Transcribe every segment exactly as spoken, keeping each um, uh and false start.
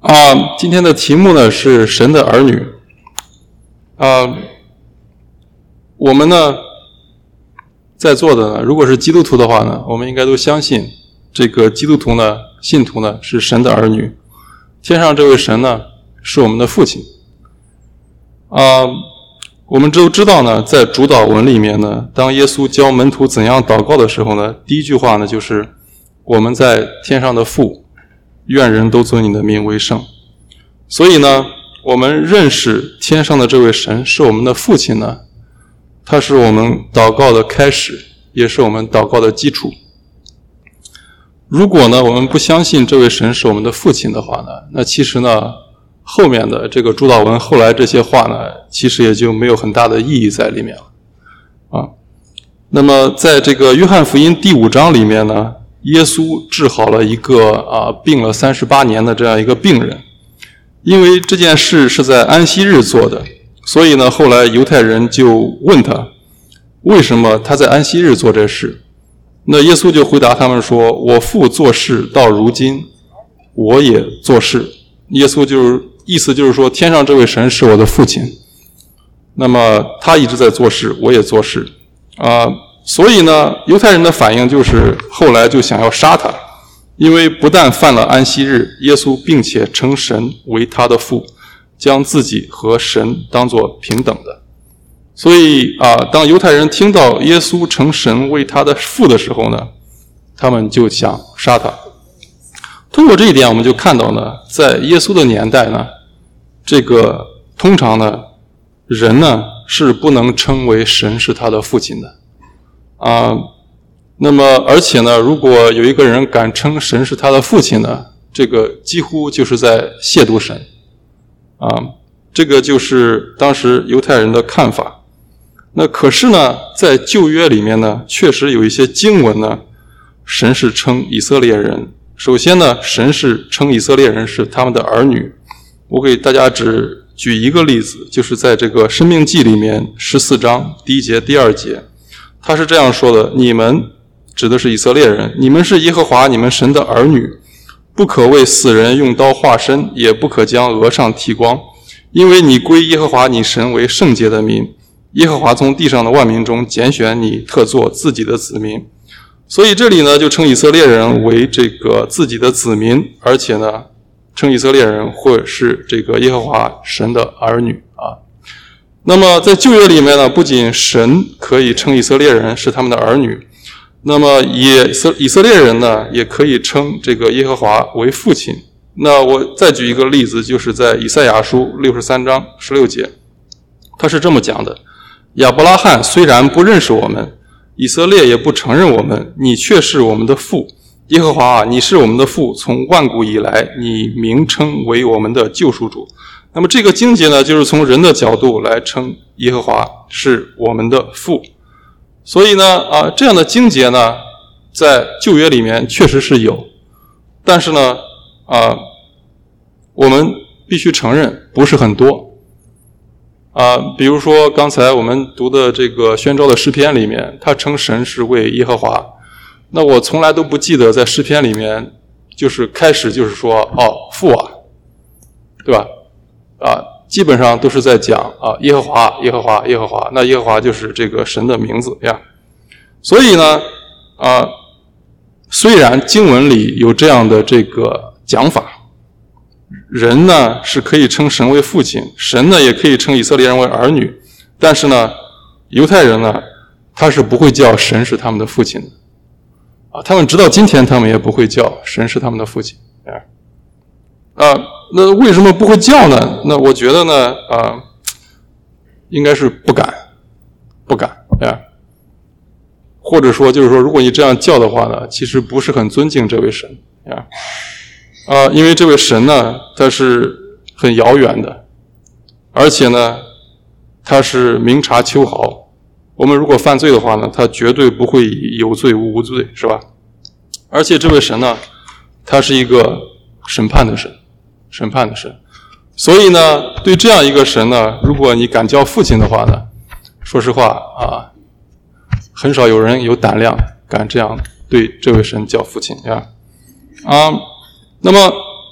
啊，今天的题目呢是神的儿女。啊，我们呢在座的呢，如果是基督徒的话呢，我们应该都相信这个基督徒呢，信徒呢是神的儿女。天上这位神呢是我们的父亲。啊，我们都知道呢，在主祷文里面呢，当耶稣教门徒怎样祷告的时候呢，第一句话呢就是我们在天上的父，愿人都尊你的名为圣。所以呢，我们认识天上的这位神是我们的父亲呢，他是我们祷告的开始，也是我们祷告的基础。如果呢，我们不相信这位神是我们的父亲的话呢，那其实呢，后面的这个主祷文后来这些话呢，其实也就没有很大的意义在里面了啊。那么在这个约翰福音第五章里面呢，耶稣治好了一个啊病了三十八年的这样一个病人。因为这件事是在安息日做的，所以呢，后来犹太人就问他，为什么他在安息日做这事？那耶稣就回答他们说，我父做事到如今，我也做事。耶稣就是意思就是说，天上这位神是我的父亲，那么他一直在做事，我也做事啊。所以呢，犹太人的反应就是后来就想要杀他。因为不但犯了安息日，耶稣并且称神为他的父，将自己和神当作平等的。所以啊，当犹太人听到耶稣称神为他的父的时候呢，他们就想杀他。通过这一点，我们就看到呢，在耶稣的年代呢，这个通常呢，人呢是不能称为神是他的父亲的啊。那么而且呢，如果有一个人敢称神是他的父亲呢，这个几乎就是在亵渎神啊，这个就是当时犹太人的看法。那可是呢，在旧约里面呢，确实有一些经文呢，神是称以色列人。首先呢，神是称以色列人是他们的儿女。我给大家只举一个例子，就是在这个申命记里面十四章第一节第二节，他是这样说的，你们指的是以色列人，你们是耶和华你们神的儿女，不可为死人用刀划身，也不可将额上剃光，因为你归耶和华你神为圣洁的民，耶和华从地上的万民中拣选你，特作自己的子民。所以这里呢，就称以色列人为这个自己的子民，而且呢，称以色列人或是这个耶和华神的儿女啊。那么在旧约里面呢，不仅神可以称以色列人是他们的儿女，那么也以色列人呢，也可以称这个耶和华为父亲。那我再举一个例子，就是在以赛亚书六十三章十六节，他是这么讲的，亚伯拉罕虽然不认识我们，以色列也不承认我们，你却是我们的父。耶和华啊，你是我们的父，从万古以来，你名称为我们的救赎主。那么这个经节呢，就是从人的角度来称耶和华是我们的父。所以呢，啊，这样的经节呢，在旧约里面确实是有，但是呢，啊，我们必须承认不是很多。啊，比如说刚才我们读的这个宣召的诗篇里面，他称神是为耶和华。那我从来都不记得在诗篇里面，就是开始就是说，哦，父啊，对吧？啊，基本上都是在讲啊，耶和华，耶和华，耶和华。那耶和华就是这个神的名字呀。所以呢，啊，虽然经文里有这样的这个讲法，人呢是可以称神为父亲，神呢也可以称以色列人为儿女，但是呢，犹太人呢，他是不会叫神是他们的父亲的啊，他们直到今天他们也不会叫神是他们的父亲啊。啊，那为什么不会叫呢？那我觉得呢，啊，应该是不敢，不敢啊。或者说，就是说，如果你这样叫的话呢，其实不是很尊敬这位神啊。啊，因为这位神呢，他是很遥远的，而且呢，他是明察秋毫。我们如果犯罪的话呢，他绝对不会以有罪无罪，是吧？而且这位神呢，他是一个审判的神，审判的神。所以呢，对这样一个神呢，如果你敢叫父亲的话呢，说实话啊，很少有人有胆量敢这样对这位神叫父亲呀。啊，那么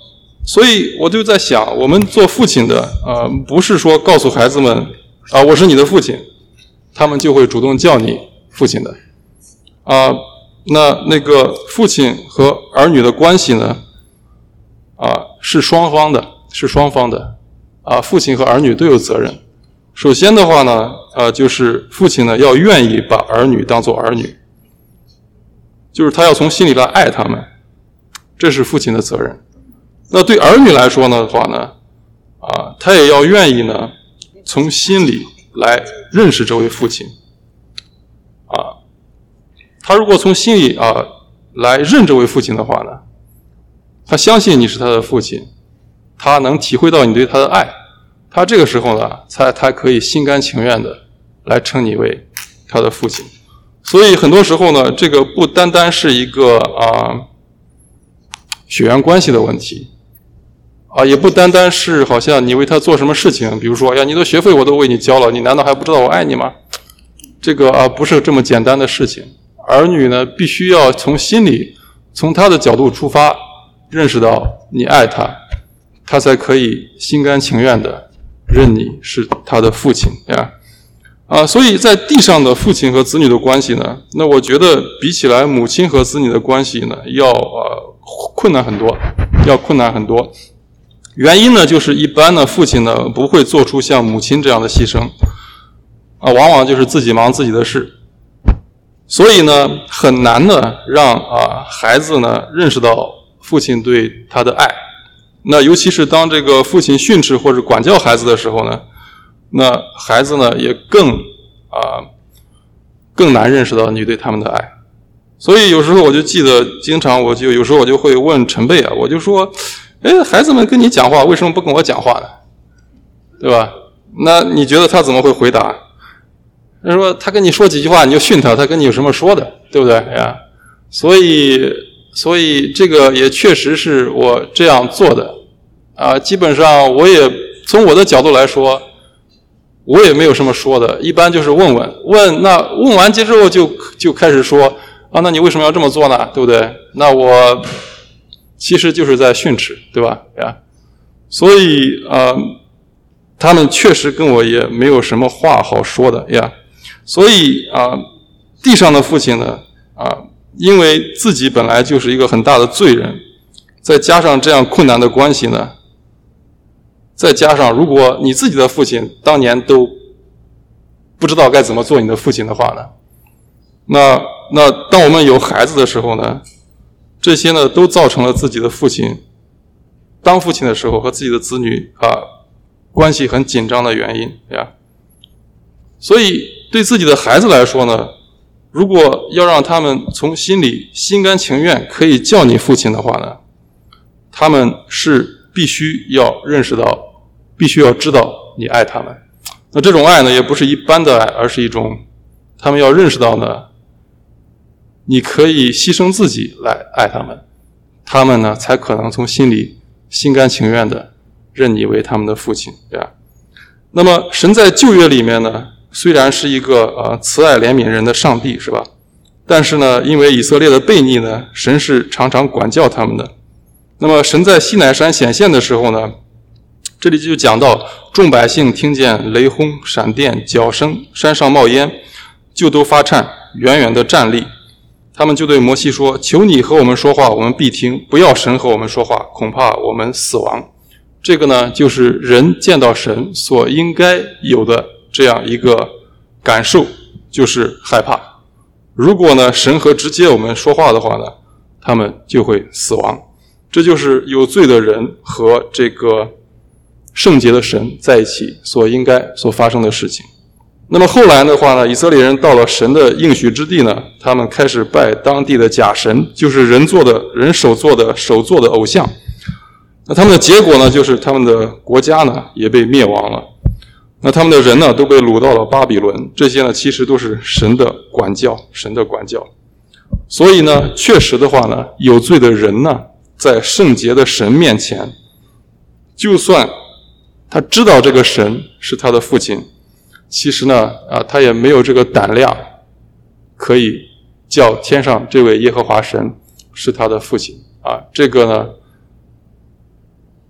所以我就在想，我们做父亲的，呃，不是说告诉孩子们啊、呃，我是你的父亲，他们就会主动叫你父亲的。啊、呃，那那个父亲和儿女的关系呢，啊、呃，是双方的，是双方的。啊、呃，父亲和儿女都有责任。首先的话呢，呃，就是父亲呢要愿意把儿女当作儿女，就是他要从心里来爱他们，这是父亲的责任。那对儿女来说呢的话呢，啊，他也要愿意呢从心里来认识这位父亲。啊，他如果从心里啊来认这位父亲的话呢，他相信你是他的父亲，他能体会到你对他的爱，他这个时候呢，才他可以心甘情愿的来称你为他的父亲。所以很多时候呢，这个不单单是一个啊血缘关系的问题，啊，也不单单是好像你为他做什么事情，比如说呀，你的学费我都为你交了，你难道还不知道我爱你吗？这个啊不是这么简单的事情。儿女呢，必须要从心里，从他的角度出发，认识到你爱他，他才可以心甘情愿的认你是他的父亲呀。啊，所以在地上的父亲和子女的关系呢，那我觉得比起来母亲和子女的关系呢，要呃困难很多，要困难很多。原因呢，就是一般呢，父亲呢不会做出像母亲这样的牺牲，啊，往往就是自己忙自己的事，所以呢，很难呢让啊孩子呢认识到父亲对他的爱。那尤其是当这个父亲训斥或者管教孩子的时候呢，那孩子呢也更啊更难认识到你对他们的爱。所以有时候我就记得，经常我就有时候我就会问陈贝啊，我就说，哎，孩子们跟你讲话，为什么不跟我讲话呢？对吧？那你觉得他怎么会回答？他说他跟你说几句话你就训他，他跟你有什么说的，对不对呀？所以所以这个也确实是我这样做的啊。基本上我也从我的角度来说，我也没有什么说的，一般就是问问问，那问完之后就就开始说啊，那你为什么要这么做呢？对不对？那我其实就是在训斥，对吧？呀，所以呃，他们确实跟我也没有什么话好说的呀。所以啊、呃，地上的父亲呢啊、呃，因为自己本来就是一个很大的罪人，再加上这样困难的关系呢，再加上如果你自己的父亲当年都不知道该怎么做你的父亲的话呢，那那当我们有孩子的时候呢，这些呢都造成了自己的父亲当父亲的时候和自己的子女啊关系很紧张的原因呀。所以对自己的孩子来说呢，如果要让他们从心里心甘情愿可以叫你父亲的话呢，他们是必须要认识到，必须要知道你爱他们。那这种爱呢，也不是一般的爱，而是一种他们要认识到呢，你可以牺牲自己来爱他们，他们呢才可能从心里心甘情愿的认你为他们的父亲，对吧？那么神在旧约里面呢，虽然是一个呃慈爱怜悯人的上帝，是吧？但是呢，因为以色列的悖逆呢，神是常常管教他们的。那么神在西乃山显现的时候呢，这里就讲到众百姓听见雷轰、闪电、角声，山上冒烟，就都发颤，远远的站立。他们就对摩西说：求你和我们说话，我们必听；不要神和我们说话，恐怕我们死亡。这个呢，就是人见到神所应该有的这样一个感受，就是害怕。如果呢，神和直接我们说话的话呢，他们就会死亡。这就是有罪的人和这个圣洁的神在一起所应该所发生的事情。那么后来的话呢，以色列人到了神的应许之地呢，他们开始拜当地的假神，就是人做的人手做的手做的偶像。那他们的结果呢，就是他们的国家呢也被灭亡了。那他们的人呢都被掳到了巴比伦，这些呢其实都是神的管教，神的管教。所以呢，确实的话呢，有罪的人呢，在圣洁的神面前，就算他知道这个神是他的父亲，其实呢啊，他也没有这个胆量可以叫天上这位耶和华神是他的父亲啊。这个呢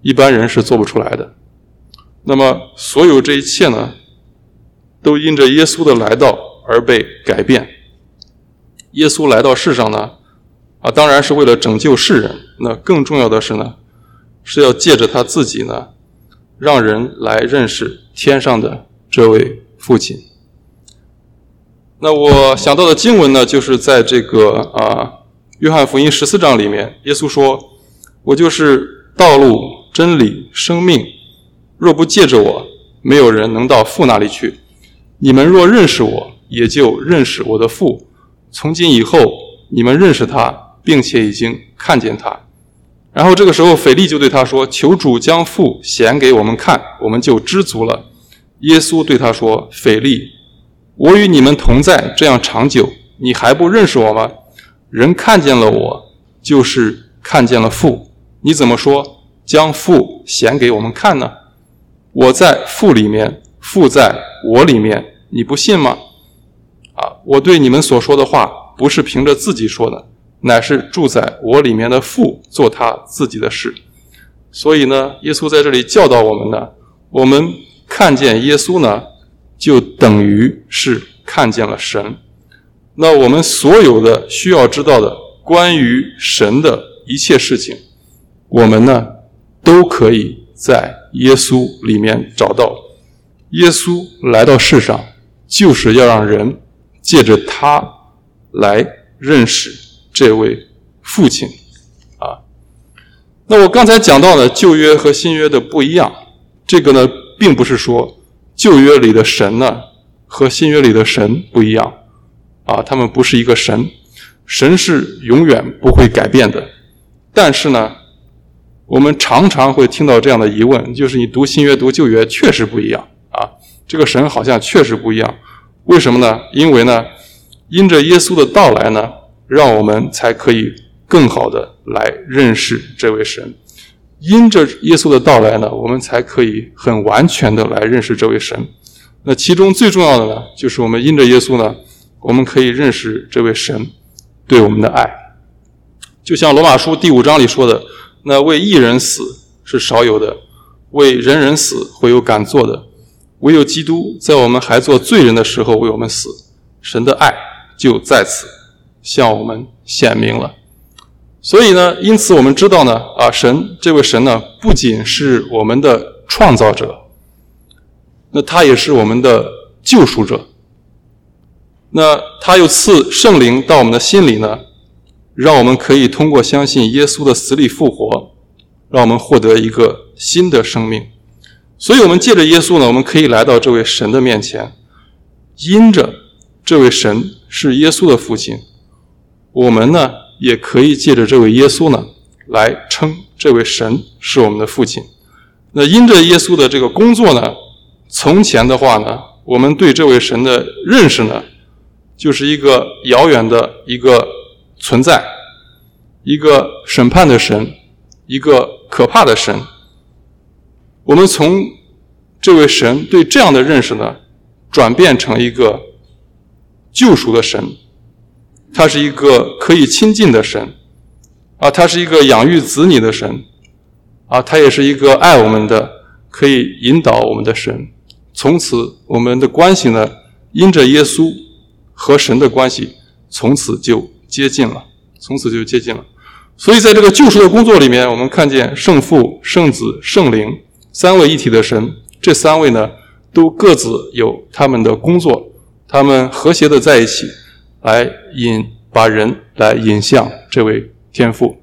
一般人是做不出来的。那么所有这一切呢，都因着耶稣的来到而被改变。耶稣来到世上呢，啊，当然是为了拯救世人。那更重要的是呢，是要借着他自己呢，让人来认识天上的这位父亲。那我想到的经文呢，就是在这个啊约翰福音十四章里面，耶稣说：“我就是道路、真理、生命，若不借着我，没有人能到父那里去。你们若认识我，也就认识我的父。从今以后，你们认识他，并且已经看见他。”然后这个时候，腓力就对他说：“求主将父显给我们看，我们就知足了。”耶稣对他说：“腓力，我与你们同在这样长久，你还不认识我吗？人看见了我，就是看见了父。你怎么说将父显给我们看呢？我在父里面，父在我里面，你不信吗？啊，我对你们所说的话，不是凭着自己说的，乃是住在我里面的父做他自己的事。”所以呢，耶稣在这里教导我们呢，我们看见耶稣呢，就等于是看见了神。那我们所有的需要知道的关于神的一切事情，我们呢都可以在耶稣里面找到。耶稣来到世上，就是要让人借着他来认识这位父亲啊。那我刚才讲到的旧约和新约的不一样，这个呢并不是说旧约里的神呢和新约里的神不一样啊，他们不是一个神，神是永远不会改变的。但是呢，我们常常会听到这样的疑问，就是你读新约读旧约确实不一样啊，这个神好像确实不一样。为什么呢？因为呢，因着耶稣的到来呢，让我们才可以更好的来认识这位神。因着耶稣的到来呢，我们才可以很完全的来认识这位神。那其中最重要的呢，就是我们因着耶稣呢，我们可以认识这位神对我们的爱。就像罗马书第五章里说的，那为义人死是少有的，为人人死会有敢做的，唯有基督在我们还做罪人的时候为我们死，神的爱就在此向我们显明了。所以呢，因此我们知道呢，啊，神这位神呢，不仅是我们的创造者，那他也是我们的救赎者。那他又赐圣灵到我们的心里呢，让我们可以通过相信耶稣的死里复活，让我们获得一个新的生命。所以我们借着耶稣呢，我们可以来到这位神的面前。因着这位神是耶稣的父亲，我们呢也可以借着这位耶稣呢来称这位神是我们的父亲。那因着耶稣的这个工作呢，从前的话呢，我们对这位神的认识呢，就是一个遥远的一个存在，一个审判的神，一个可怕的神。我们从这位神对这样的认识呢，转变成一个救赎的神。他是一个可以亲近的神啊，他是一个养育子女的神啊，他也是一个爱我们的，可以引导我们的神。从此我们的关系呢，因着耶稣和神的关系从此就接近了，从此就接近了。所以在这个救赎的工作里面，我们看见圣父、圣子、圣灵三位一体的神，这三位呢都各自有他们的工作，他们和谐的在一起来引把人来引向这位天父。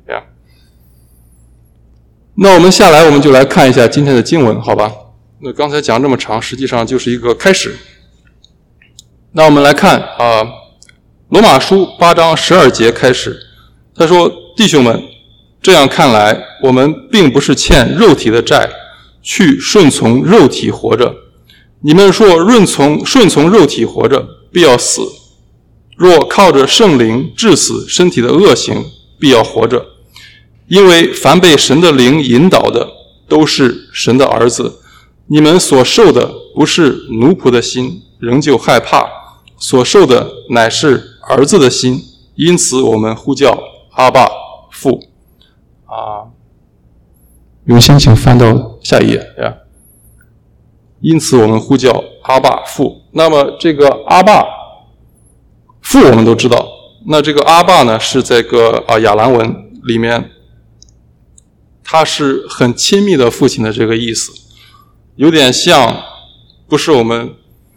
那我们下来我们就来看一下今天的经文，好吧？那刚才讲这么长，实际上就是一个开始。那我们来看啊，罗马书八章十二节开始，他说：“弟兄们，这样看来，我们并不是欠肉体的债，去顺从肉体活着。你们若顺从顺从肉体活着，必要死；若靠着圣灵治死身体的恶行，必要活着。因为凡被神的灵引导的，都是神的儿子。你们所受的不是奴仆的心，仍旧害怕；所受的乃是儿子的心，因此我们呼叫阿爸父。”啊， 永兴，请翻到下一页呀。因此我们呼叫阿爸父。那么这个阿爸父我们都知道，那这个阿爸呢是这个啊亚兰文里面，它是很亲密的父亲的这个意思，有点像，不是我们，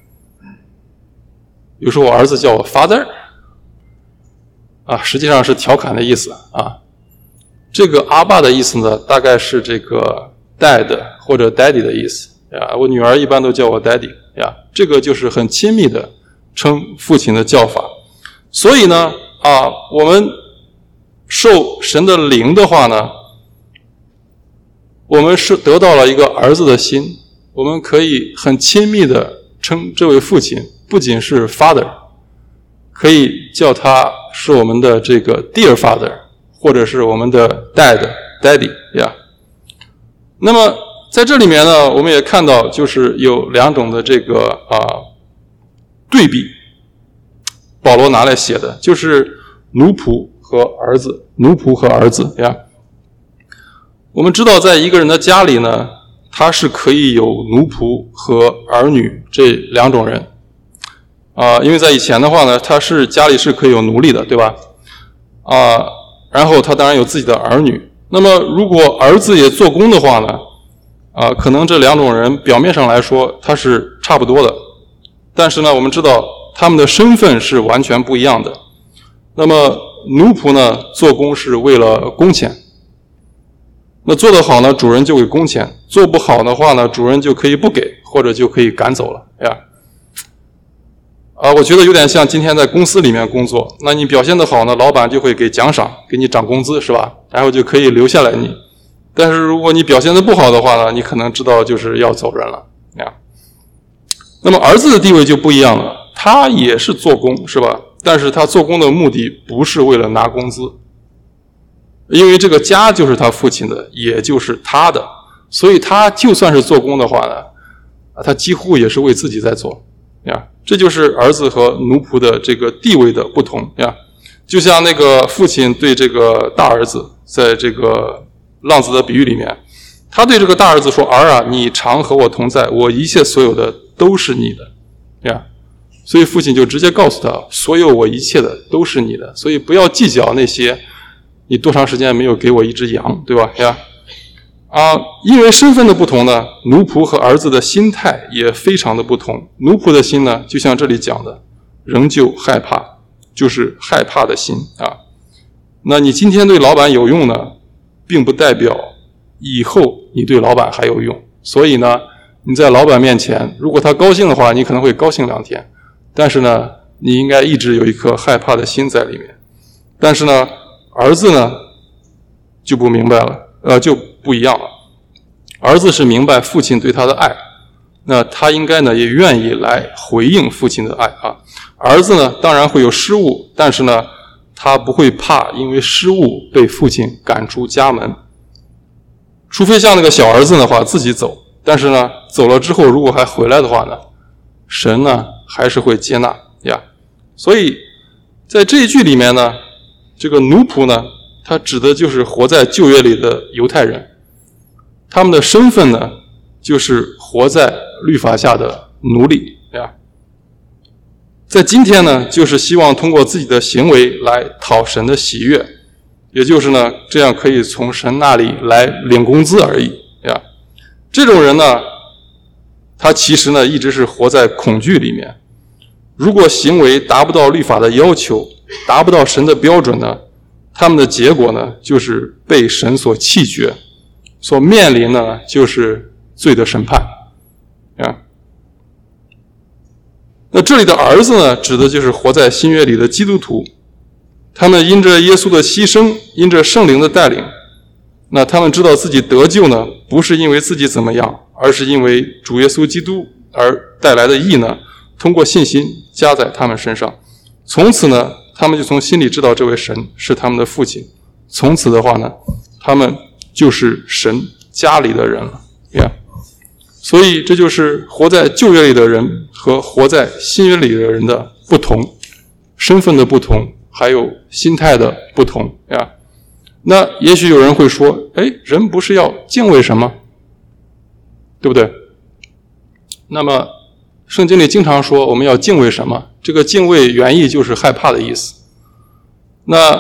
有时候我儿子叫我 father 啊，实际上是调侃的意思啊。这个阿爸的意思呢，大概是这个 dad 或者 daddy 的意思呀。我女儿一般都叫我 daddy 呀，这个就是很亲密的称父亲的叫法。所以呢，啊，我们受神的灵的话呢，我们是得到了一个儿子的心，我们可以很亲密的称这位父亲，不仅是 father， 可以叫他是我们的这个 dear father， 或者是我们的 dad daddy 呀。那么在这里面呢，我们也看到就是有两种的这个啊对比，保罗拿来写的，就是奴仆和儿子，奴仆和儿子呀。我们知道在一个人的家里呢，他是可以有奴仆和儿女这两种人啊、呃，因为在以前的话呢，他是家里是可以有奴隶的，对吧？啊、呃，然后他当然有自己的儿女。那么如果儿子也做工的话呢，啊、呃，可能这两种人表面上来说他是差不多的，但是呢，我们知道他们的身份是完全不一样的。那么奴仆呢，做工是为了工钱。那做得好呢，主人就给工钱；做不好的话呢，主人就可以不给，或者就可以赶走了呀。啊，我觉得有点像今天在公司里面工作，那你表现得好呢，老板就会给奖赏，给你涨工资，是吧？然后就可以留下来你。但是如果你表现得不好的话呢，你可能知道就是要走人了呀。那么儿子的地位就不一样了，他也是做工，是吧？但是他做工的目的不是为了拿工资。因为这个家就是他父亲的，也就是他的，所以他就算是做工的话呢，他几乎也是为自己在做呀。这就是儿子和奴仆的这个地位的不同呀。就像那个父亲对这个大儿子，在这个浪子的比喻里面，他对这个大儿子说：“儿啊，你常和我同在，我一切所有的都是你的呀。”所以父亲就直接告诉他：“所有我一切的都是你的，所以不要计较那些。”你多长时间没有给我一只羊，对吧？呀，啊，因为身份的不同呢，奴仆和儿子的心态也非常的不同。奴仆的心呢，就像这里讲的，仍旧害怕，就是害怕的心啊。那你今天对老板有用呢，并不代表以后你对老板还有用。所以呢，你在老板面前，如果他高兴的话，你可能会高兴两天，但是呢，你应该一直有一颗害怕的心在里面。但是呢，儿子呢就不明白了，呃，就不一样了。儿子是明白父亲对他的爱，那他应该呢也愿意来回应父亲的爱啊。儿子呢当然会有失误，但是呢他不会怕因为失误被父亲赶出家门，除非像那个小儿子的话自己走，但是呢走了之后如果还回来的话呢，神呢还是会接纳呀。所以在这一句里面呢，这个奴仆呢，他指的就是活在旧约里的犹太人，他们的身份呢，就是活在律法下的奴隶呀。在今天呢，就是希望通过自己的行为来讨神的喜悦，也就是呢，这样可以从神那里来领工资而已呀。这种人呢，他其实呢，一直是活在恐惧里面。如果行为达不到律法的要求，达不到神的标准呢，他们的结果呢，就是被神所弃绝，所面临呢，就是罪的审判啊。那这里的儿子呢，指的就是活在新约里的基督徒，他们因着耶稣的牺牲，因着圣灵的带领，那他们知道自己得救呢，不是因为自己怎么样，而是因为主耶稣基督而带来的义呢，通过信心加在他们身上。从此呢，他们就从心里知道这位神是他们的父亲，从此的话呢，他们就是神家里的人了呀。所以这就是活在旧约里的人和活在新约里的人的不同，身份的不同，还有心态的不同呀。 那也许有人会说，哎，人不是要敬畏神吗？对不对？那么圣经里经常说我们要敬畏神吗？这个敬畏原意就是害怕的意思。那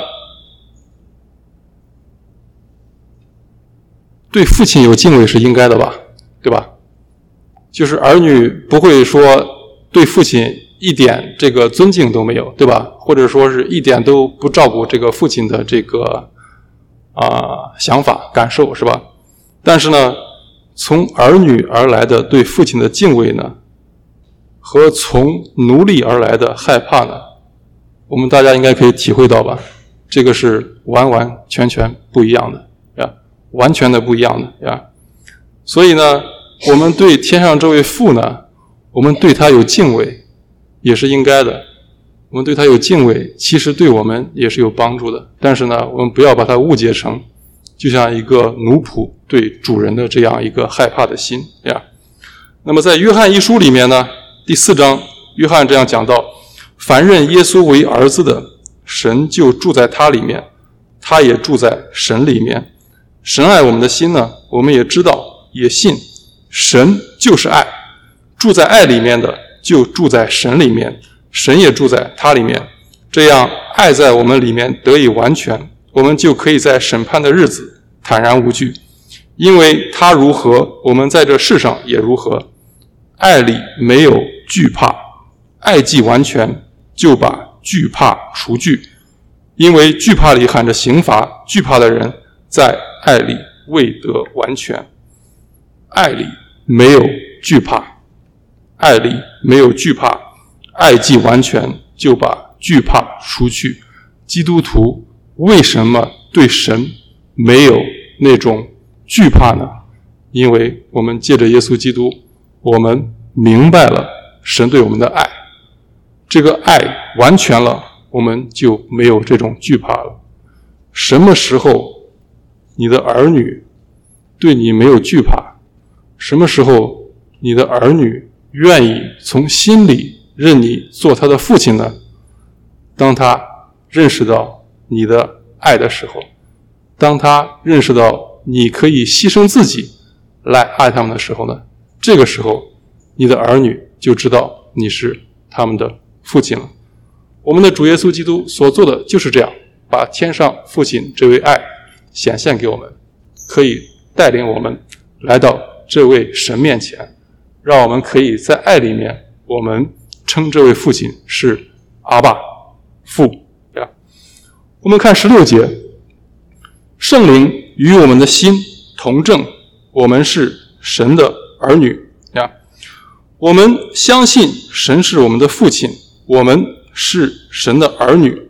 对父亲有敬畏是应该的吧，对吧？就是儿女不会说对父亲一点这个尊敬都没有，对吧？或者说是一点都不照顾这个父亲的这个啊、呃、想法感受，是吧？但是呢，从儿女而来的对父亲的敬畏呢，和从奴隶而来的害怕呢，我们大家应该可以体会到吧？这个是完完全全不一样的呀，完全的不一样的呀。所以呢，我们对天上这位父呢，我们对他有敬畏，也是应该的。我们对他有敬畏，其实对我们也是有帮助的。但是呢，我们不要把它误解成就像一个奴仆对主人的这样一个害怕的心呀。那么在约翰一书里面呢，第四章，约翰这样讲到：凡认耶稣为儿子的，神就住在他里面，他也住在神里面。神爱我们的心呢，我们也知道，也信，神就是爱，住在爱里面的就住在神里面，神也住在他里面。这样爱在我们里面得以完全，我们就可以在审判的日子坦然无惧，因为他如何，我们在这世上也如何。爱里没有惧怕，爱既完全，就把惧怕除去，因为惧怕里含着刑罚，惧怕的人在爱里未得完全。爱里没有惧怕，爱里没有惧怕，爱既完全，就把惧怕除去。基督徒为什么对神没有那种惧怕呢？因为我们借着耶稣基督，我们明白了神对我们的爱，这个爱完全了，我们就没有这种惧怕了。什么时候你的儿女对你没有惧怕？什么时候你的儿女愿意从心里认你做他的父亲呢？当他认识到你的爱的时候，当他认识到你可以牺牲自己来爱他们的时候呢，这个时候你的儿女就知道你是他们的父亲了。我们的主耶稣基督所做的就是这样，把天上父亲这位爱显现给我们，可以带领我们来到这位神面前，让我们可以在爱里面，我们称这位父亲是阿爸父呀。我们看十六节，圣灵与我们的心同证，我们是神的儿女呀。我们相信神是我们的父亲，我们是神的儿女。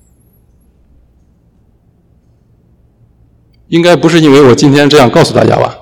应该不是因为我今天这样告诉大家吧？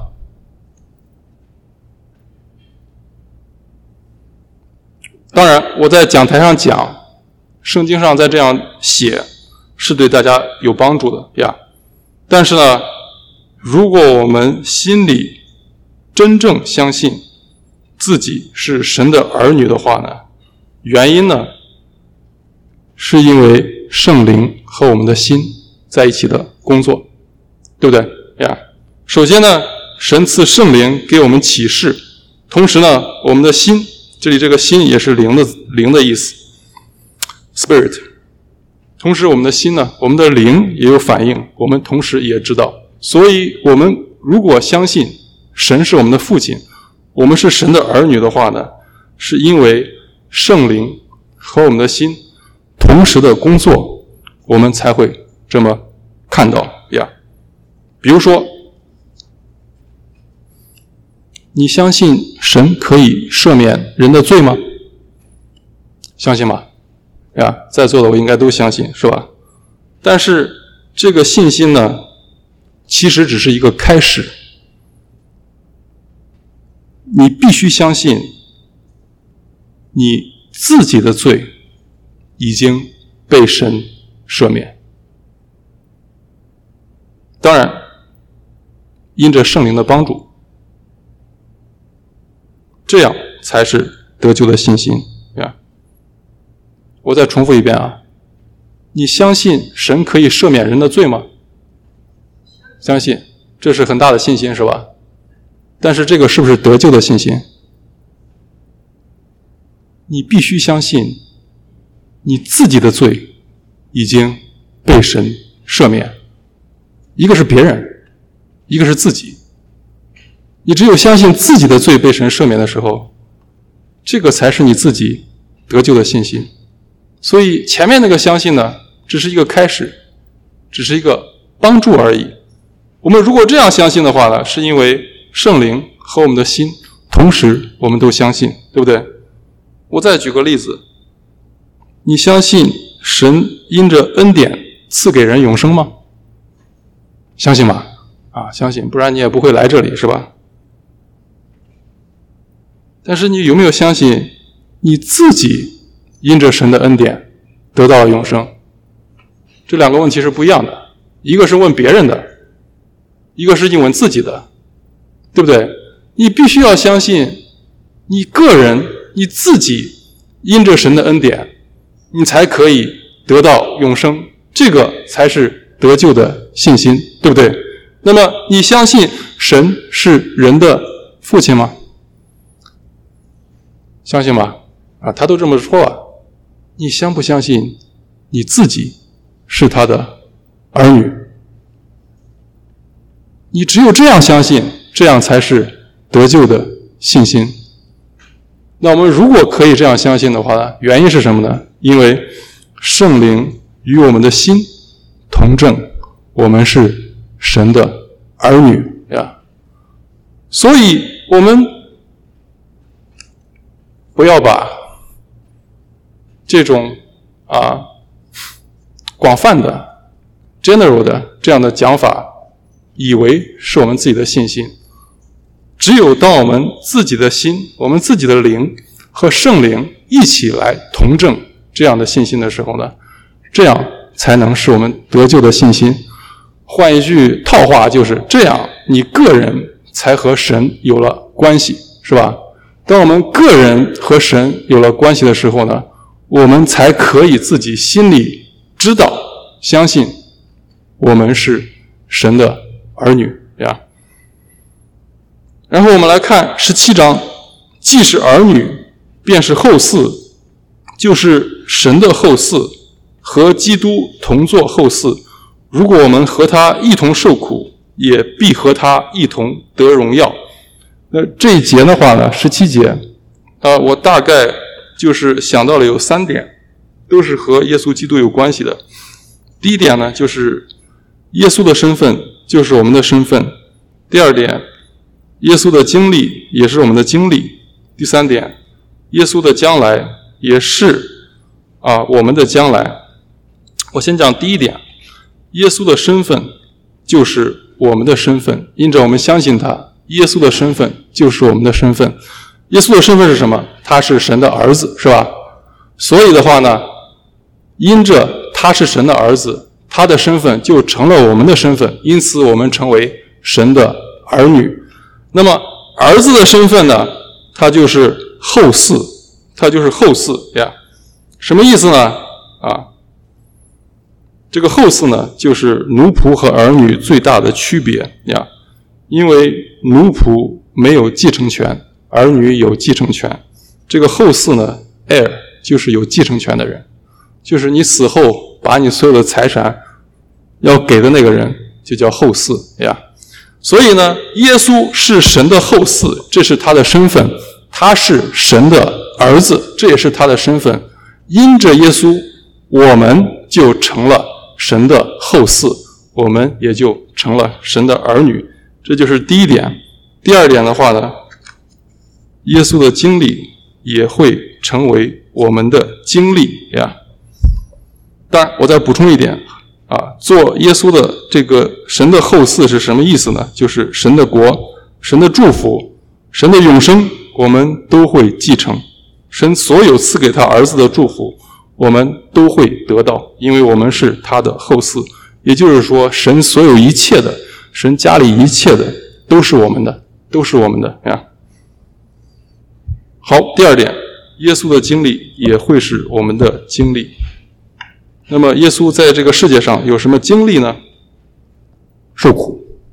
当然，我在讲台上讲，圣经上再这样写，是对大家有帮助的呀。但是呢，如果我们心里真正相信自己是神的儿女的话呢，原因呢，是因为圣灵和我们的心在一起的工作，对不对呀？首先呢，神赐圣灵给我们启示，同时呢，我们的心，这里这个心也是灵的灵的意思 ，spirit。同时我们的心呢，我们的灵也有反应，我们同时也知道。所以我们如果相信神是我们的父亲，我们是神的儿女的话呢，是因为圣灵和我们的心同时的工作，我们才会这么看到呀。比如说，你相信神可以赦免人的罪吗？相信吗？呀，在座的我应该都相信，是吧？但是这个信心呢，其实只是一个开始。你必须相信你自己的罪已经被神赦免。当然，因着圣灵的帮助，这样才是得救的信心呀。我再重复一遍啊，你相信神可以赦免人的罪吗？ 相信，这是很大的信心，是吧？但是这个是不是得救的信心？你必须相信你自己的罪已经被神赦免，一个是别人，一个是自己。你只有相信自己的罪被神赦免的时候，这个才是你自己得救的信心。所以前面那个相信呢，只是一个开始，只是一个帮助而已。我们如果这样相信的话呢，是因为圣灵和我们的心同时我们都相信，对不对？我再举个例子，你相信神因着恩典赐给人永生吗？相信吗？啊，相信，不然你也不会来这里，是吧？但是你有没有相信你自己因着神的恩典得到了永生？这两个问题是不一样的，一个是问别人的，一个是问自己的，对不对？你必须要相信你个人你自己因着神的恩典，你才可以得到永生，这个才是得救的信心，对不对？那么你相信神是人的父亲吗？相信吗？啊，他都这么说了，你相不相信你自己是他的儿女？你只有这样相信，这样才是得救的信心。那我们如果可以这样相信的话呢，原因是什么呢？因为圣灵与我们的心同证，我们是神的儿女呀。所以我们不要把这种啊广泛的 general 的这样的讲法以为是我们自己的信心。只有当我们自己的心，我们自己的灵和圣灵一起来同证这样的信心的时候呢，这样才能是我们得救的信心。换一句套话，就是这样你个人才和神有了关系，是吧？当我们个人和神有了关系的时候呢，我们才可以自己心里知道相信我们是神的儿女呀。然后我们来看十七章，既是儿女便是后嗣，就是神的后嗣，和基督同作后嗣。如果我们和他一同受苦，也必和他一同得荣耀。那这一节的话呢，十七节呃，我大概就是想到了有三点，都是和耶稣基督有关系的。第一点呢，就是耶稣的身份就是我们的身份。第二点，耶稣的经历也是我们的经历。第三点，耶稣的将来也是啊我们的将来。我先讲第一点，耶稣的身份就是我们的身份，因着我们相信他，耶稣的身份就是我们的身份。耶稣的身份是什么？他是神的儿子，是吧？所以的话呢，因着他是神的儿子，他的身份就成了我们的身份，因此我们成为神的儿女。那么儿子的身份呢，他就是后嗣，他就是后嗣呀。什么意思呢？啊，这个后嗣呢，就是奴仆和儿女最大的区别呀。因为奴仆没有继承权，儿女有继承权。这个后嗣呢 ，heir 就是有继承权的人，就是你死后把你所有的财产要给的那个人，就叫后嗣呀。所以呢，耶稣是神的后嗣，这是他的身份，他是神的儿子，这也是他的身份。因着耶稣，我们就成了神的后嗣，我们也就成了神的儿女，这就是第一点。第二点的话呢，耶稣的经历也会成为我们的经历呀。当然，我再补充一点啊，做耶稣的这个神的后嗣是什么意思呢？就是神的国、神的祝福、神的永生，我们都会继承。神所有赐给他儿子的祝福，我们都会得到，因为我们是他的后嗣。也就是说，神所有一切的，神家里一切的，都是我们的，都是我们的呀。好，第二点，耶稣的经历也会是我们的经历。那么耶稣在这个世界上有什么经历呢？受苦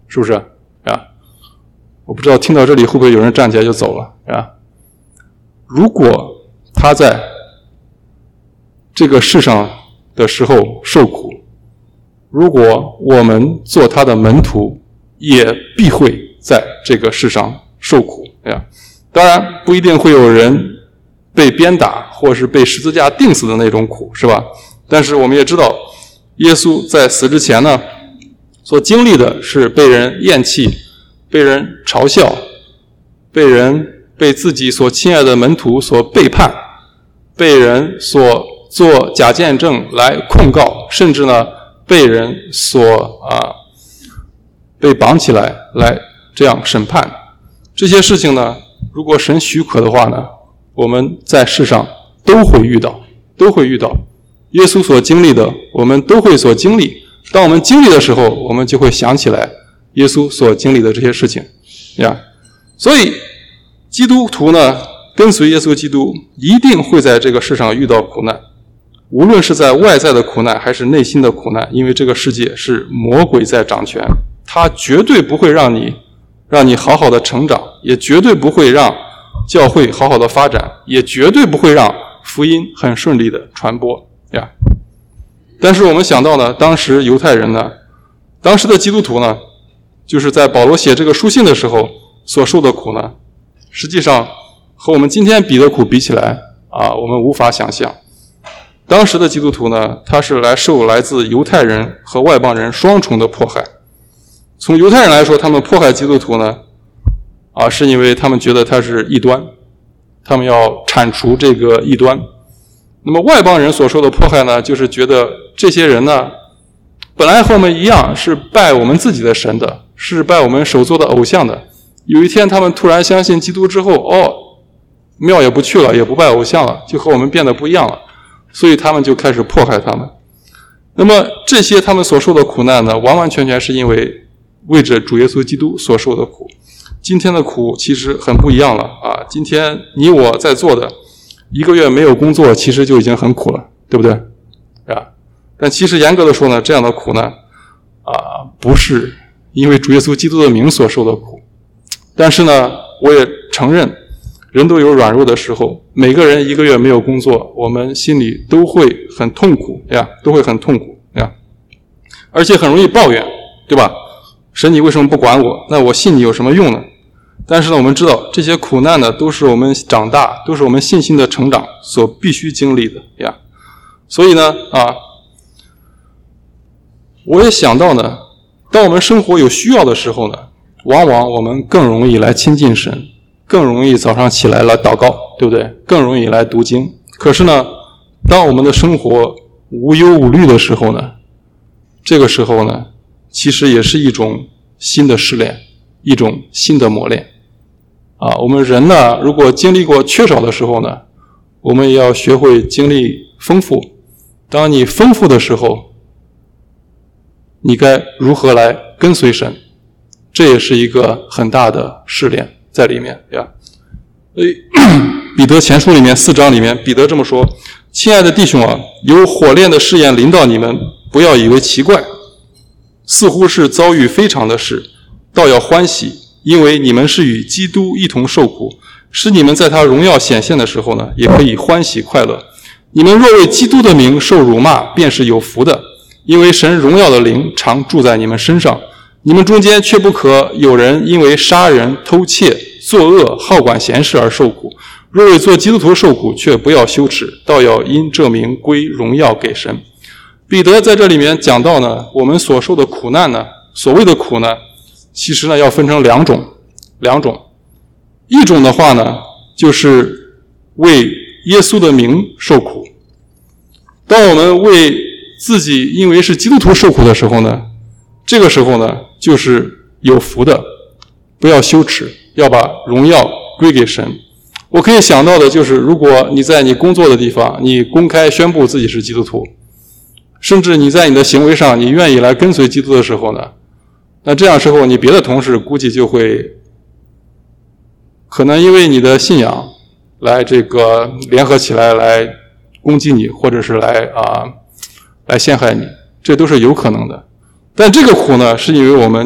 是不是啊？我不知道听到这里会不会有人站起来就走了啊？如果他在这个世上的时候受苦，如果我们做他的门徒，也必会在这个世上受苦呀。当然不一定会有人被鞭打或是被十字架钉死的那种苦，是吧？但是我们也知道，耶稣在死之前呢，所经历的是被人厌弃、被人嘲笑、被人被自己所亲爱的门徒所背叛，被人所做假见证来控告，甚至呢被人所啊被绑起来来这样审判。这些事情呢，如果神许可的话呢，我们在世上都会遇到，都会遇到。耶稣所经历的，我们都会所经历。当我们经历的时候，我们就会想起来耶稣所经历的这些事情呀。所以基督徒呢，跟随耶稣基督，一定会在这个世上遇到苦难，无论是在外在的苦难还是内心的苦难，因为这个世界是魔鬼在掌权，他绝对不会让你让你好好的成长，也绝对不会让教会好好的发展，也绝对不会让福音很顺利的传播呀。但是我们想到呢，当时犹太人呢，当时的基督徒呢，就是在保罗写这个书信的时候所受的苦呢，实际上和我们今天比的苦比起来啊，我们无法想象。当时的基督徒呢，他是来受来自犹太人和外邦人双重的迫害。从犹太人来说，他们迫害基督徒呢，啊，是因为他们觉得他是异端，他们要铲除这个异端。那么外邦人所受的迫害呢，就是觉得这些人呢，本来和我们一样是拜我们自己的神的，是拜我们手做的偶像的。有一天他们突然相信基督之后，哦，庙也不去了，也不拜偶像了，就和我们变得不一样了，所以他们就开始迫害他们。那么这些他们所受的苦难呢，完完全全是因为为着主耶稣基督所受的苦。今天的苦其实很不一样了啊！今天你我在座的一个月没有工作，其实就已经很苦了，对不对？啊！但其实严格的说呢，这样的苦呢，啊，不是因为主耶稣基督的名所受的苦。但是呢，我也承认，人都有软弱的时候，每个人一个月没有工作，我们心里都会很痛苦呀，都会很痛苦呀，而且很容易抱怨，对吧？神，你为什么不管我？那我信你有什么用呢？但是呢，我们知道这些苦难呢，都是我们长大，都是我们信心的成长所必须经历的呀。所以呢，啊，我也想到呢，当我们生活有需要的时候呢，往往我们更容易来亲近神，更容易早上起来来祷告，对不对？更容易来读经。可是呢，当我们的生活无忧无虑的时候呢，这个时候呢，其实也是一种新的试炼，一种新的磨练啊。我们人呢，如果经历过缺少的时候呢，我们也要学会经历丰富。当你丰富的时候，你该如何来跟随神？这也是一个很大的试炼在里面呀。所以彼得前书里面四章里面，彼得这么说：亲爱的弟兄啊，有火炼的试验临到你们，不要以为奇怪，似乎是遭遇非常的事，倒要欢喜，因为你们是与基督一同受苦，使你们在他荣耀显现的时候呢，也可以欢喜快乐。你们若为基督的名受辱骂，便是有福的，因为神荣耀的灵常住在你们身上。你们中间却不可有人因为杀人、偷窃、作恶、好管闲事而受苦。若为做基督徒受苦，却不要羞耻，倒要因这名归荣耀给神。彼得在这里面讲到呢，我们所受的苦难呢，所谓的苦呢，其实呢要分成两种，两种。一种的话呢，就是为耶稣的名受苦。当我们为自己因为是基督徒受苦的时候呢，这个时候呢，就是有福的，不要羞耻，要把荣耀归给神。我可以想到的就是，如果你在你工作的地方，你公开宣布自己是基督徒，甚至你在你的行为上，你愿意来跟随基督的时候呢，那这样时候你别的同事估计就会可能因为你的信仰来这个联合起来来攻击你，或者是来啊来陷害你，这都是有可能的。但这个苦呢，是因为我们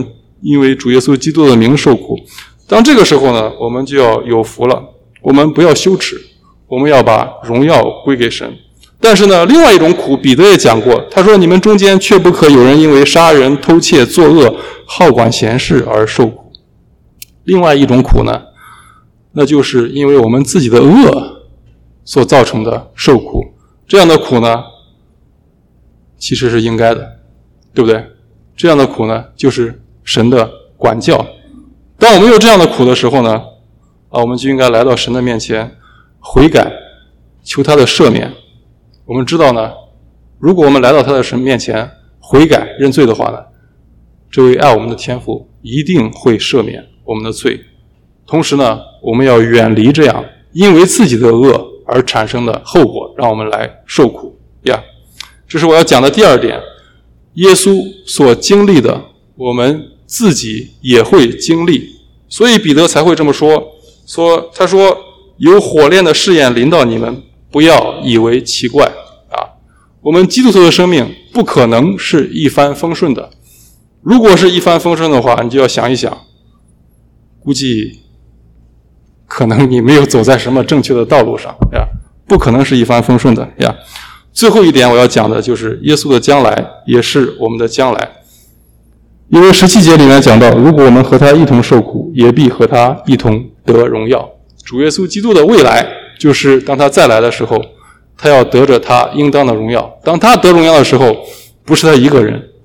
因为主耶稣基督的名受苦。当这个时候呢，我们就要有福了，我们不要羞耻，我们要把荣耀归给神。但是呢，另外一种苦，彼得也讲过，他说你们中间却不可有人因为杀人、偷窃、作恶、好管闲事而受苦。另外一种苦呢，那就是因为我们自己的恶所造成的受苦。这样的苦呢，其实是应该的，对不对？这样的苦呢，就是神的管教。当我们有这样的苦的时候呢，啊，我们就应该来到神的面前悔改，求他的赦免。我们知道呢，如果我们来到他的神面前悔改认罪的话呢，这位爱我们的天父一定会赦免我们的罪。同时呢，我们要远离这样因为自己的恶而产生的后果，让我们来受苦呀。这是我要讲的第二点，耶稣所经历的，我们自己也会经历。所以彼得才会这么说，说他说有火炼的试验临到你们，不要以为奇怪啊！我们基督徒的生命不可能是一帆风顺的。如果是一帆风顺的话，你就要想一想，估计可能你没有走在什么正确的道路上呀，不可能是一帆风顺的呀。最后一点我要讲的就是耶稣的将来也是我们的将来。因为十七节里面讲到，如果我们和他一同受苦，也必和他一同得荣耀。主耶稣基督的未来就是当他再来的时候，他要得着他应当的荣耀。当他得荣耀的时候，不是他一个人，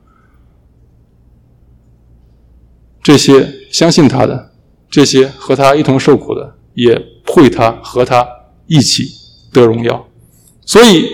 这些相信他的，这些和他一同受苦的，也会他和他一起得荣耀。所以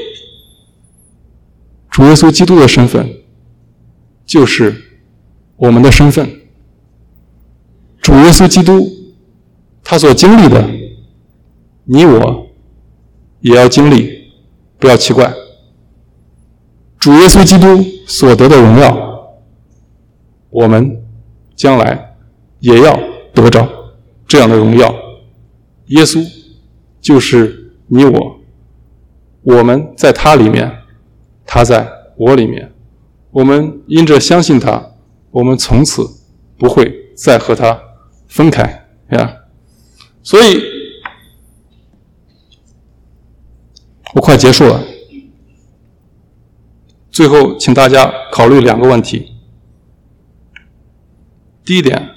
主耶稣基督的身份就是我们的身份。主耶稣基督他所经历的，你我也要经历，不要奇怪。主耶稣基督所得的荣耀，我们将来也要得着这样的荣耀。耶稣就是你我，我们在他里面，他在我里面。我们因着相信他，我们从此不会再和他分开呀。所以我快结束了，最后请大家考虑两个问题。第一点，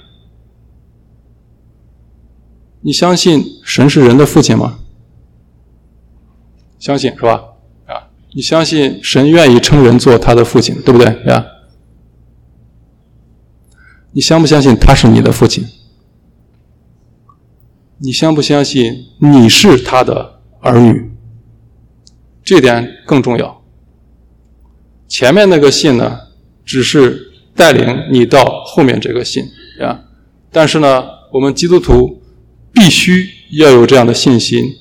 你相信神是人的父亲吗？相信是吧？啊，你相信神愿意称人做他的父亲，对不对呀？你相不相信他是你的父亲？你相不相信你是他的儿女？这点更重要。前面那个信呢，只是带领你到后面这个信呀。但是呢，我们基督徒必须要有这样的信心，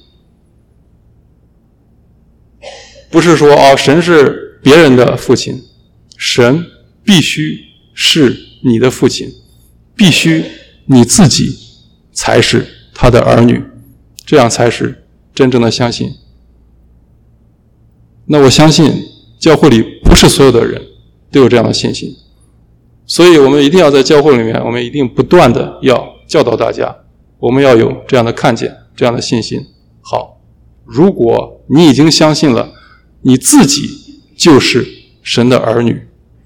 不是说哦，神是别人的父亲，神必须是你的父亲，必须你自己才是他的儿女，这样才是真正的相信。那我相信教会里不是所有的人都有这样的信心，所以我们一定要在教会里面，我们一定不断的要教导大家，我们要有这样的看见，这样的信心。好，如果你已经相信了，你自己就是神的儿女，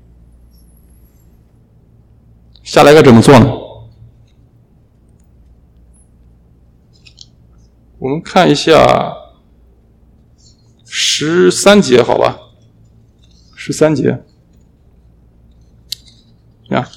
下来该怎么做呢？我们看一下十三节，好吧？十三节，呀，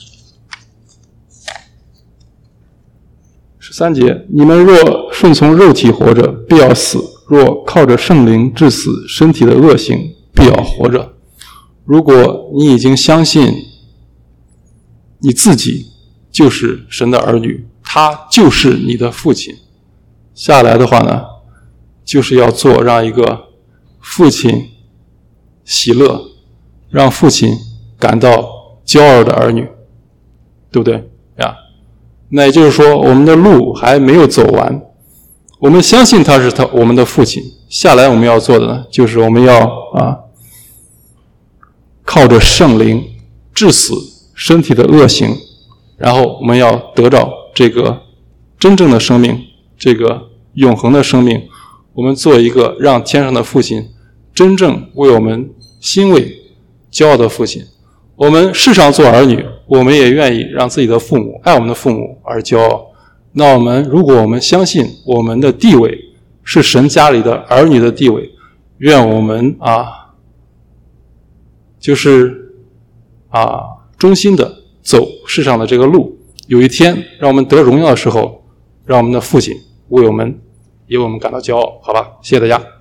十三节，你们若顺从肉体活着，必要死；若靠着圣灵致死身体的恶行，必要活着。如果你已经相信你自己就是神的儿女，他就是你的父亲，下来的话呢，就是要做让一个父亲喜乐，让父亲感到骄傲的儿女，对不对呀？那也就是说，我们的路还没有走完，我们相信他是他我们的父亲，下来我们要做的呢，就是我们要啊，靠着圣灵致死身体的恶行， 然后我们要得到这个真正的生命，这个永恒的生命，我们做一个让天上的父亲真正为我们欣慰骄傲的父亲。我们世上做儿女，我们也愿意让自己的父母爱我们的父母而骄傲。那我们如果我们相信我们的地位是神家里的儿女的地位，愿我们啊就是啊忠心的走世上的这个路，有一天让我们得荣耀的时候，让我们的父亲为我们也为我们感到骄傲。好吧，谢谢大家。